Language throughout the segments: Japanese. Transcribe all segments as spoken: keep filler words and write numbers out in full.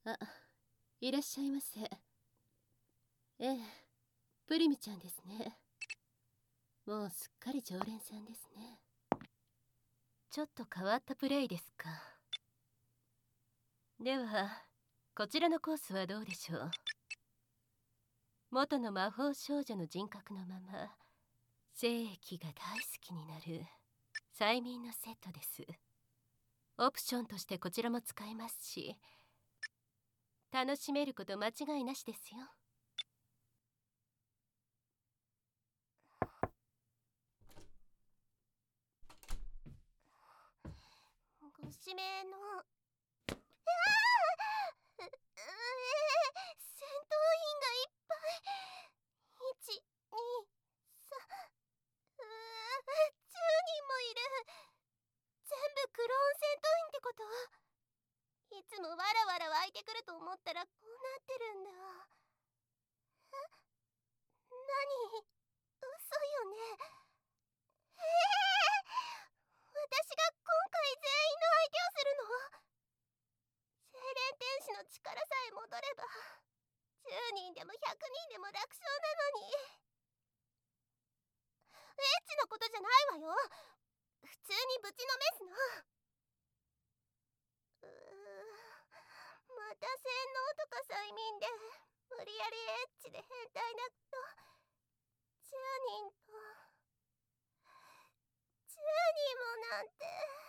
あ、いらっしゃいませ。ええ、プリムちゃんですね。もうすっかり常連さんですね。ちょっと変わったプレイですか。ではこちらのコースはどうでしょう。元の魔法少女の人格のまま精液が大好きになる催眠のセットです。オプションとしてこちらも使えますし、楽しめること間違いなしですよ。 ご指名のうわーううえー、戦闘員がいっぱい。いち、に、さん、うーじゅうにんもいる。全部クローン戦闘員ってこと？いつもわらわら湧いてくると思ったらこうなってるんだ。え？何？嘘よね。ええー、私が今回全員の相手をするの？精霊天使の力さえ戻ればじゅうにんでもひゃくにんでも楽勝なのに。エッチのことじゃないわよ。普通にぶちのめすの。うーまた洗脳とか催眠で無理やりエッチで変態なことじゅうにんとじゅうにんもなんて。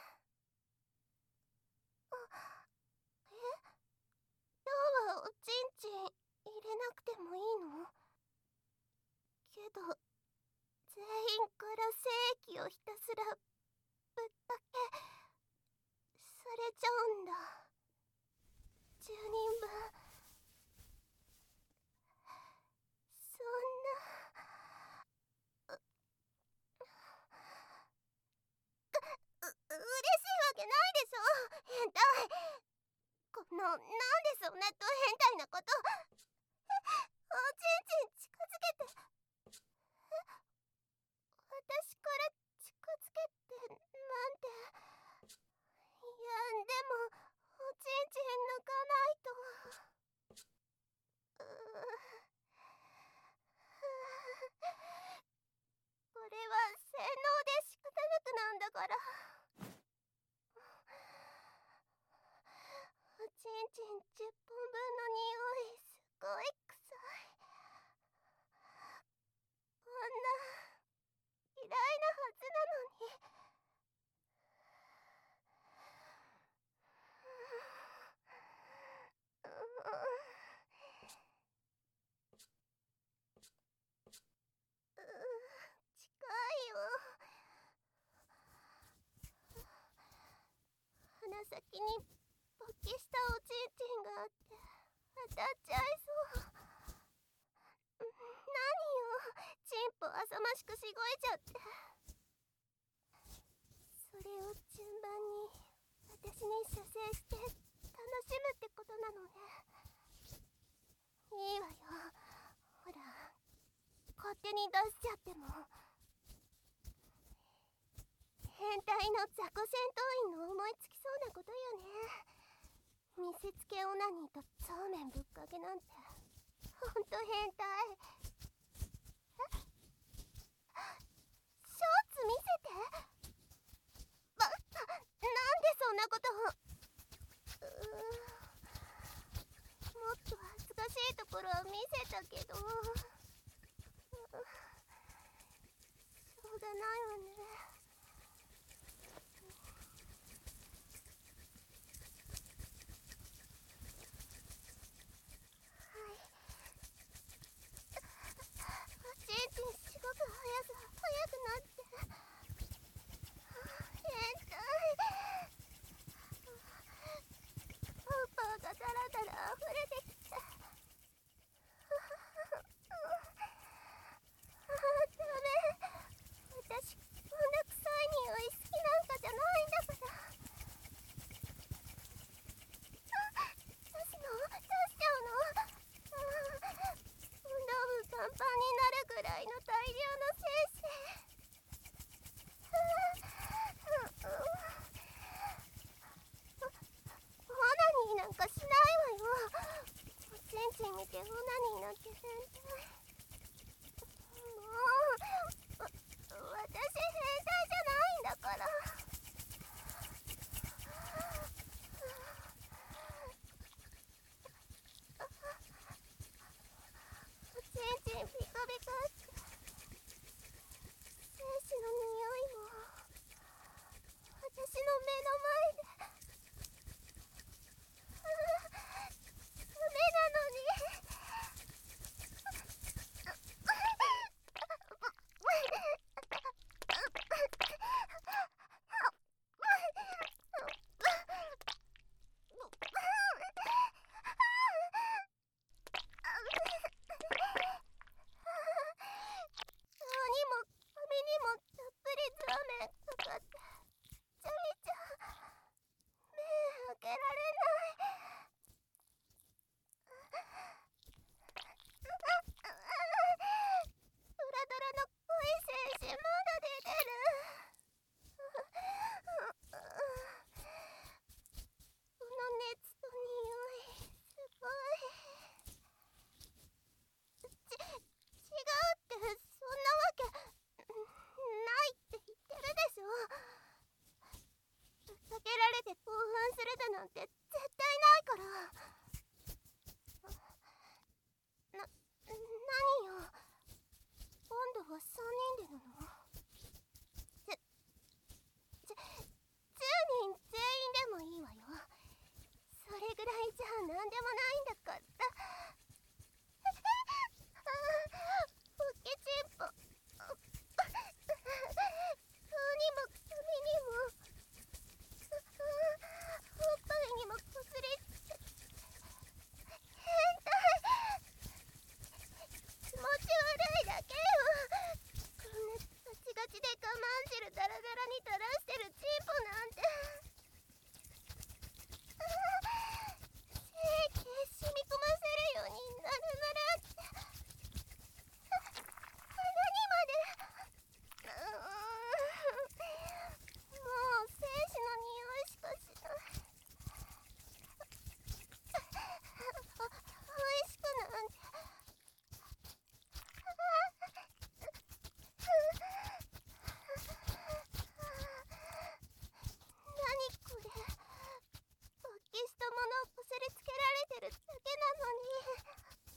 あえ今日はおちんちん入れなくてもいいの？けど全員から精液をひたすらぶっかけされちゃうんだ。じゅうにんぶん。そんなうう嬉しいわけないでしょ変態。このなんでそんなと変態なこと。おちんちん近づけて。私から近づけてなんて。いやでもおちんちん抜かないと。うーこれは洗脳で仕方なくなんだから。おちんちんじゅっぽんぶんの匂いすごい臭い。こんな嫌いなはずなのに。うう近いよ。鼻先に勃起したおちんちんがあって当たっちゃいそう。何よチンポ浅ましくしごいちゃって。それを順番に私に射精して楽しむってことなのね。いいわよ。ほら勝手に出しちゃっても。変態の雑魚戦闘員の思いつきそうなことよね。見せつけオナニーとそうめんぶっかけなんてほんと変態。えショーツ見せて。ばなんでそんなことを。うーもっと恥ずかしいところは見せたけどしょうがないわね。おちんちんすごく速く速くなって。変態。パウパーがダラダラ溢れてきて。あダメ。私こんなれて興奮するだなんて絶対ないから。な、何よ、今度はさんにんでなの？じじじゅうにん全員でもいいわよ。それぐらいじゃ何でもないんだから。ああ、ポッケチンポ、顔にも髪にもおっぱいにもこすりつけ、変態、気持ち悪いだけよ。こんなガチガチで我慢汁ダラダラに垂らしてるチンポなんて精液染み込ませるようになるならって鼻にまで。うーん、もう精子の匂いしかしない。お、おいしくなんて。何これ、勃起したものをこすりつけられてるだけなのに。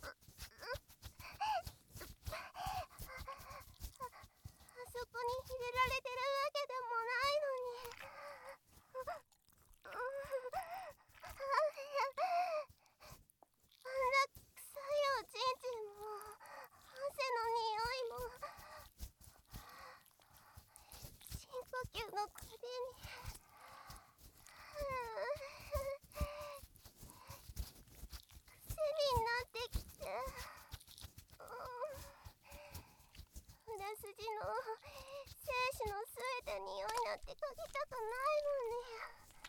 あそこに入れられてるわけでもないのに。あんな臭いおちんちんも汗の匂いも深呼吸のくせに。癖になってきて、うん、裏筋の精子のすえた匂いなんて嗅ぎたくないのに。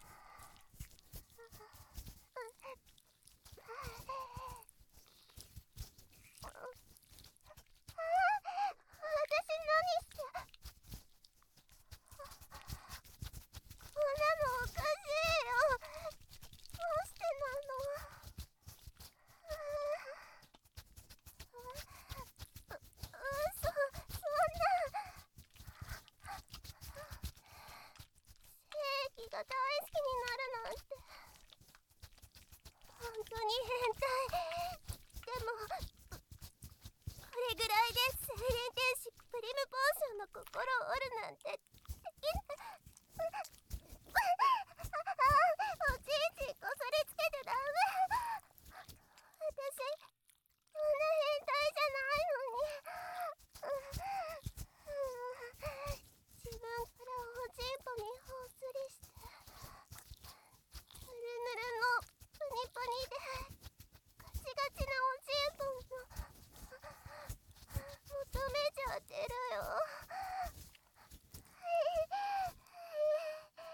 私何して、こんなのおかしいよ。どうしてなの？う、嘘、そんな。正義が大好きになるなんて本当に変態。でもこれぐらいで精錬天使プリムポーションの心を折るなんてできない。おちんちんこすりつけてダメ。私そんな変態じゃないのに。自分からおちんぽにほっすりして、ぬるぬるのプニプニでガチガチなおちんぽの求めちゃってるよ。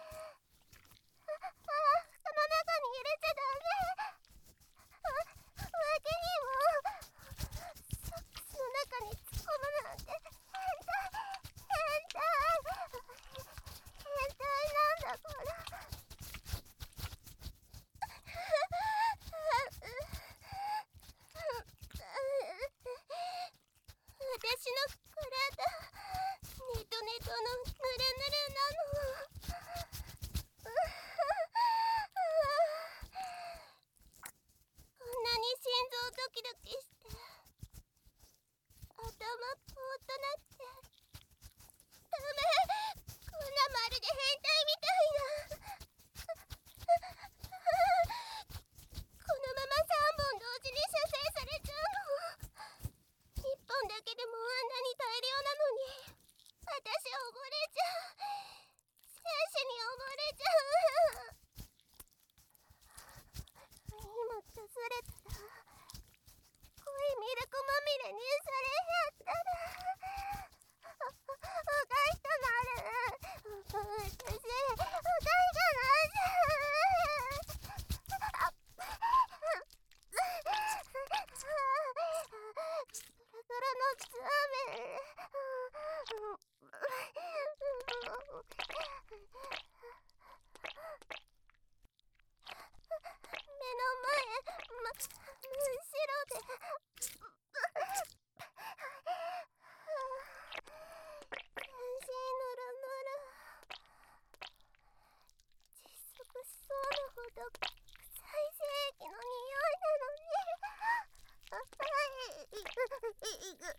どくさい精液の匂いなのに。あいぐいぐいぐ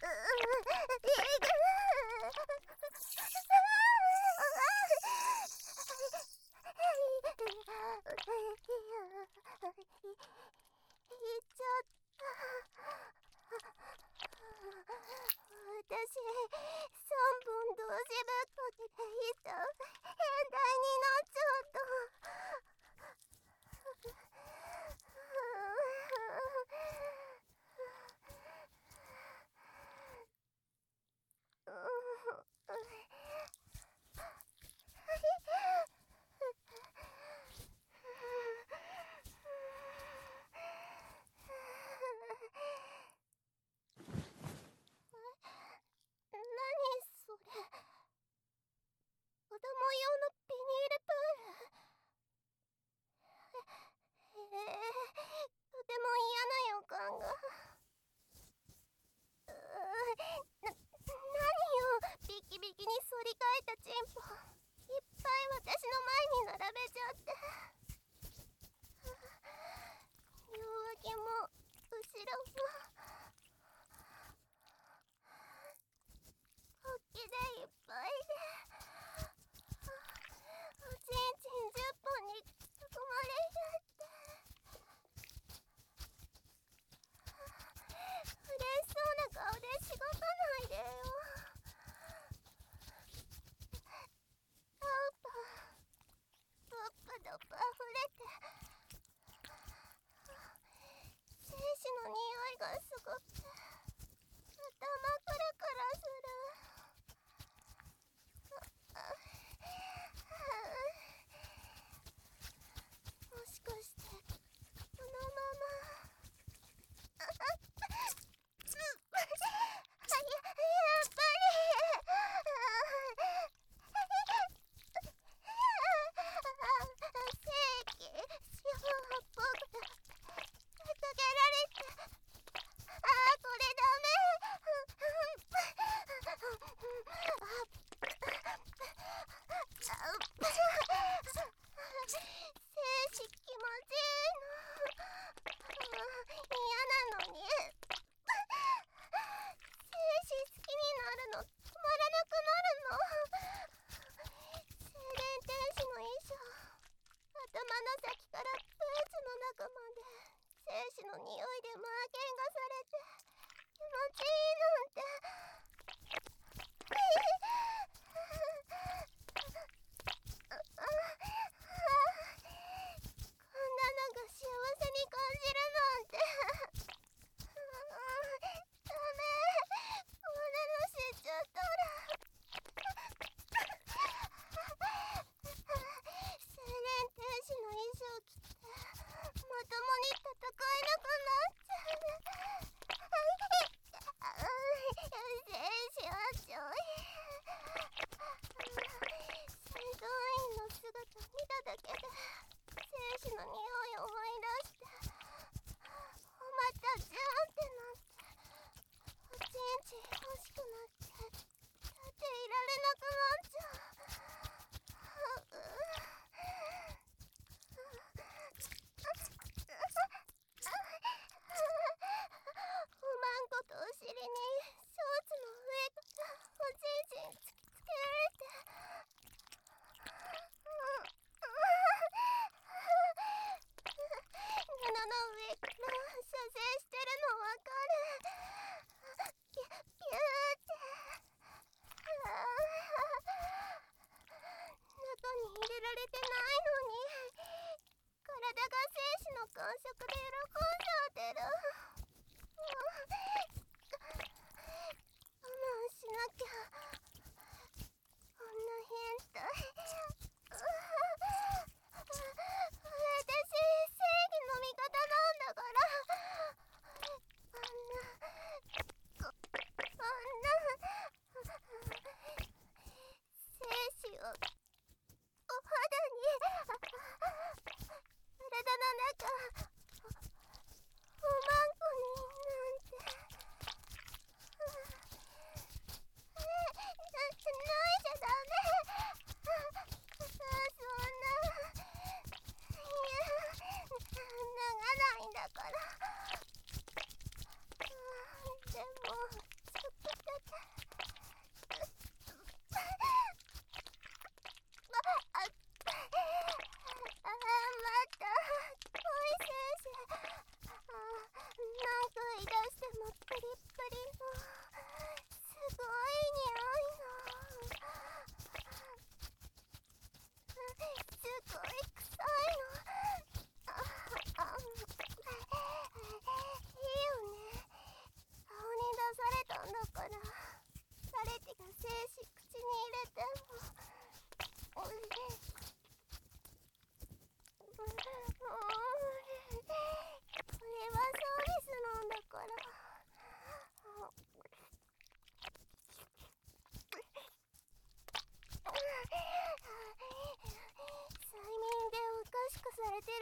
言っちゃった。私さんぼん同時ぶっこけでいっちゃう変態になっちゃった。何それ。子供用のビニールプール。ええー、とても嫌な予感が。うーな、何よ、ビキビキに反り返ったチンポいっぱい私の前に並べちゃって。両脇も後ろもホッケでいっぱいで、おちんちんじゅっぽんに囲まれちゃって。嬉しそうな顔でしごかないでよ。パウパドッパドッパ溢れて、精子の匂いが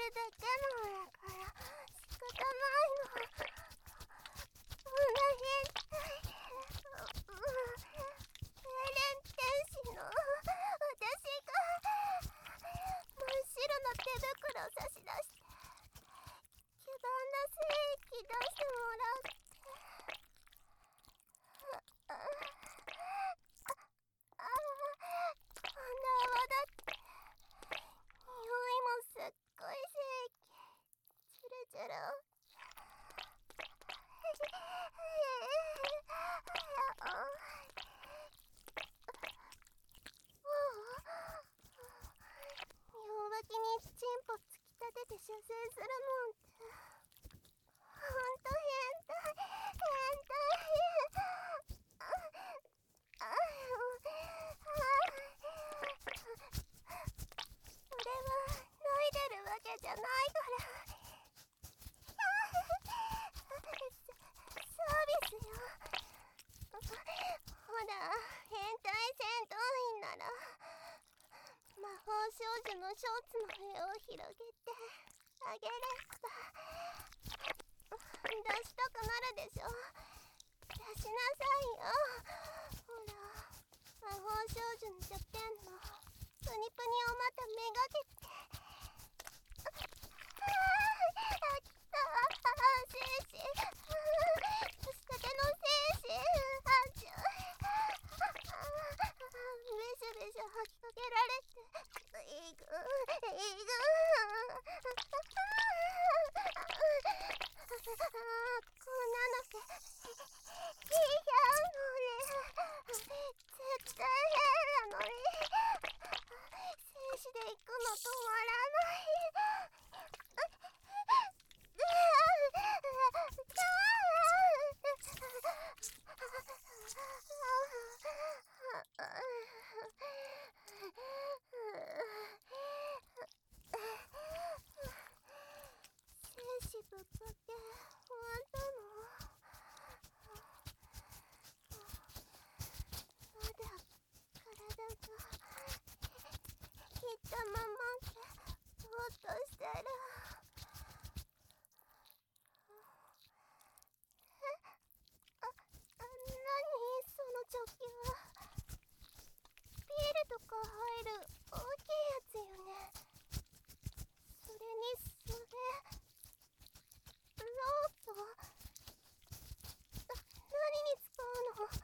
るだけなんだから仕方ないの。こんな変態、うん、エレン天使の私が真っ白な手袋を差し出して黄ばんだ精液出してもらって、ああ、こんな泡だって、匂いもすっごい精液、チュルチュル。両脇にチンポ突き立てて射精するなんてほんと変態変態。ああ、それは脱いでるわけじゃないから。サービスよ。ほら、変態戦闘員なら魔法少女のショーツの上を広げてあげれば出したくなるでしょ。出しなさいよ。ほら、魔法少女の弱点のプニプニをまためがけて。ああ、来た、精子、出したての精子、あちゅ、べしょべしょ吐きかけられて、いぐいぐ、こんなのっていや、もうね、絶対変なのに精子で行くの止まらない。精子ぶっかけ終わったの？まだ体が引ったままでぼーっとしてる。あ、あ、なにそのチョッキは。ビールとか入る大きいやつよね。それにそれロープ、な、何に使うの？あ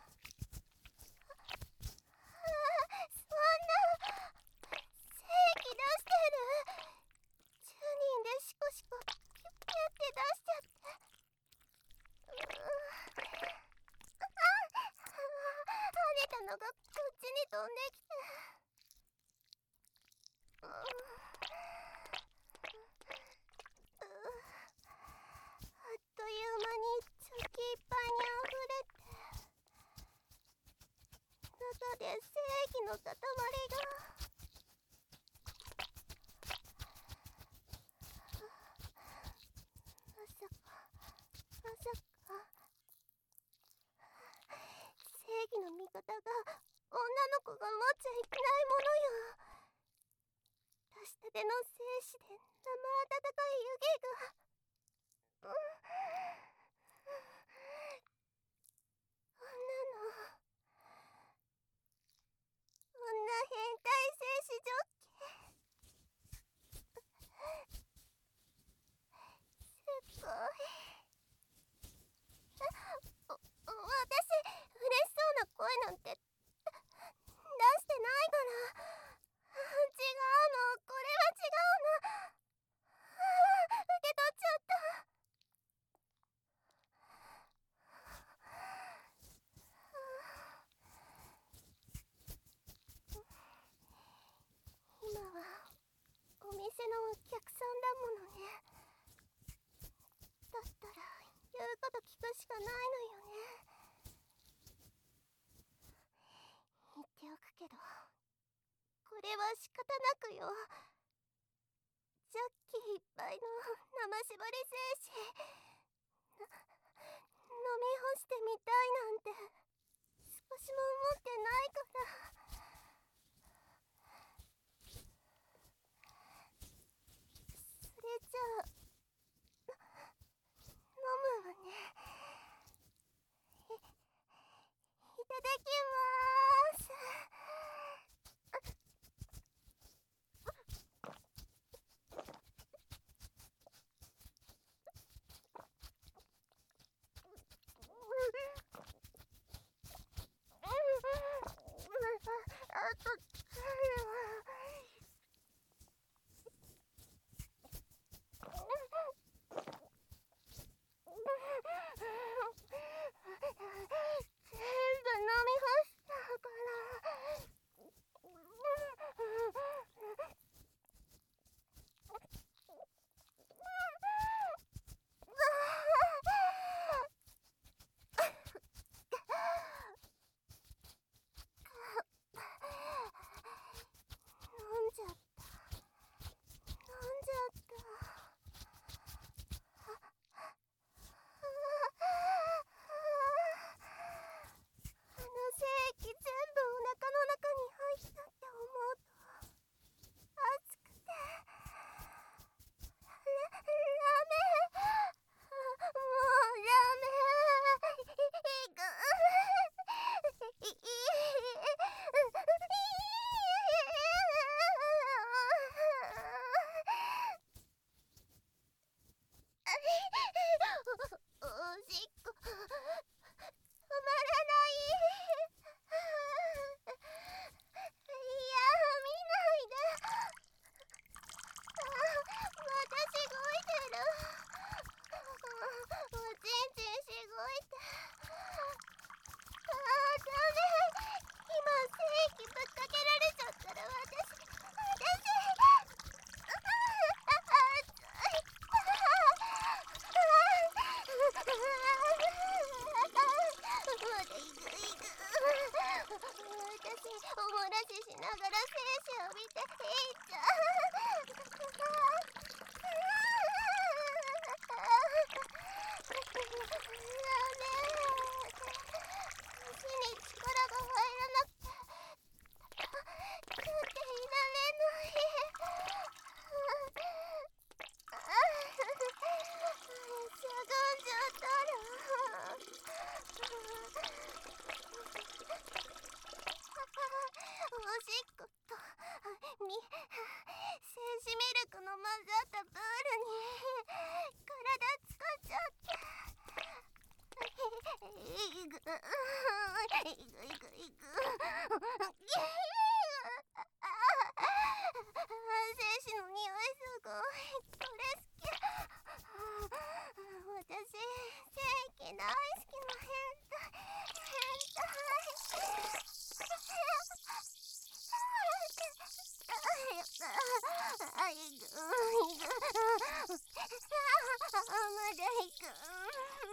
あ、そんな精液出してる。じゅうにんでシコシコピュッピュって出しちゃって。うーああ、跳ねたのがこっちに飛んできて。うーあっという間にチョッキいっぱいにあふれて、中で精液の塊が。まさかまさか正義の味方が女の子が持っちゃいけないものよ。出したての精子で生温かい湯気が。うん、こんなの女変態精子ジョッキ、すっごい。お、私嬉しそうな声なんて出してないから。違うの、これは違うの。ああ、受け取っちゃった。今はお店のお客さんだものね。だったら言うこと聞くしかないのよね。言っておくけど、これは仕方なくよ。ジャッキいっぱいの生搾り精子、な、飲み干してみたいなんて少しも思ってないから。それ混ざったプールに体使っちゃった。いくいくいくいくいく精子の匂いすごい。これ好き。私精液大好きの変態変態。あいくいくまだいく。